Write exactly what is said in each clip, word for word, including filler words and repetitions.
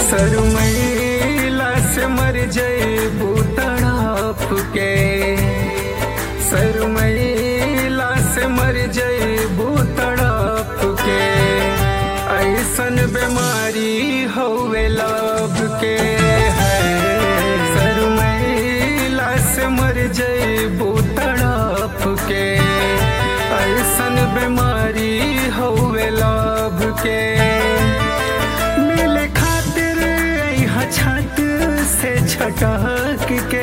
सरमैला से मर जइबू तड़प के, सरमैला से मर जइबू तड़प के, ऐसन बीमारी हवे लब के है। सरमैला से मर जइबू तड़प के, ऐसन बीमारी हवे लब के। मिले खातिर यहाँ छत से छटक के,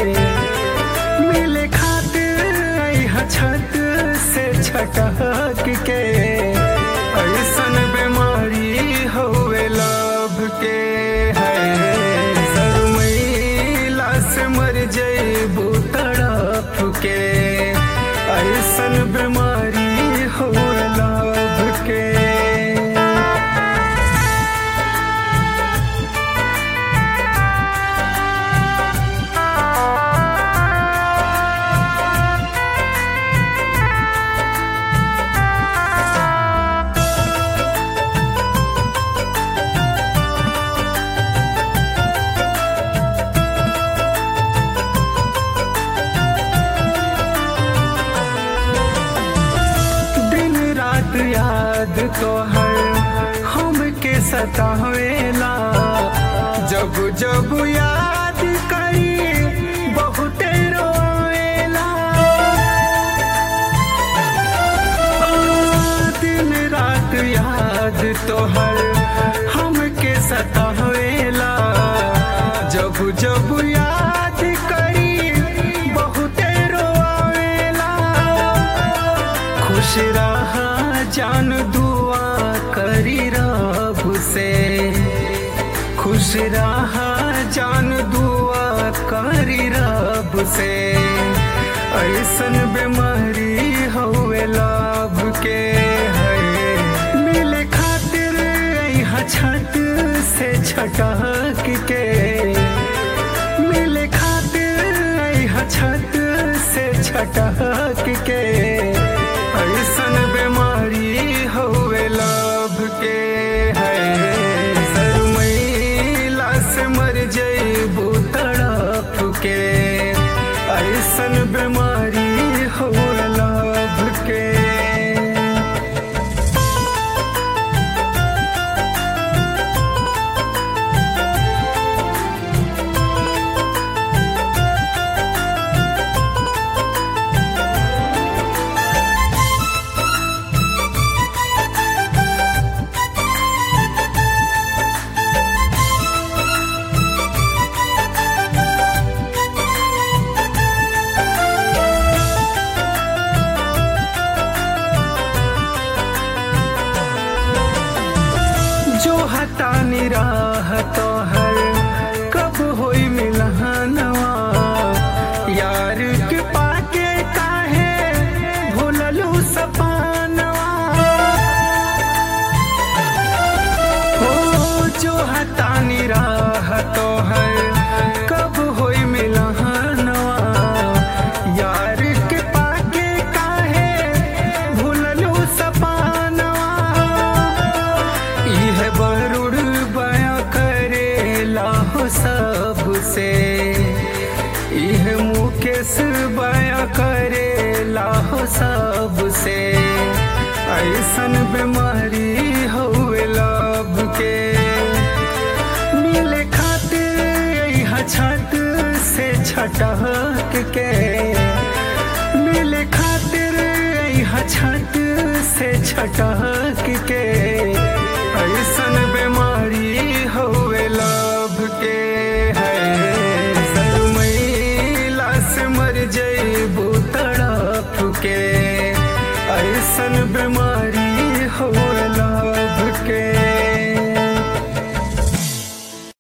मिले खातिर यहाँ छत से छटक के, ऐसन बीमारी हवे लब के है। सरमैला से मर जइबू तड़प के, ऐसन बीमारी हवे लब के। याद तो हर हमके सतावेला, जब जब याद करी बहुते रोवेला। दिन रात याद तो हर हमके सतावेला, जब जब याद करी बहुते रोवेला। खुश रहा जान दुआ करी रब से, खुश रहा जान दुआ करी रब से, ऐसन बीमारी हवे लब के है। मिले खातिर यहाँ छत से छटक के, मिले खातिर यहाँ छत से छटक के, ऐसन बीमारी हवे लब के है। सरमैला से मर जइबू तड़प के, ऐसन बीमारी हवे लब के। जो हटानी राह तो हर कब होई मिलनवा, यार के पाके काहे भूललू सपनवा। हो जो हटानी राह तो हर कब होई मिलनवा, यार के पाके काहे भूललू सपनवा। इह बरुड़ बया करेला हो सबसे, इह मुकेश बया करेला हो सबसे, ऐसन बीमारी हवे लब के। मिले खातिर यहाँ छत से छटक के, मिले खातिर यहाँ छत से छटक के, ऐसन बीमारी हवे लब के है। सरमैला से मर जइबू तड़प के, ऐसन बीमारी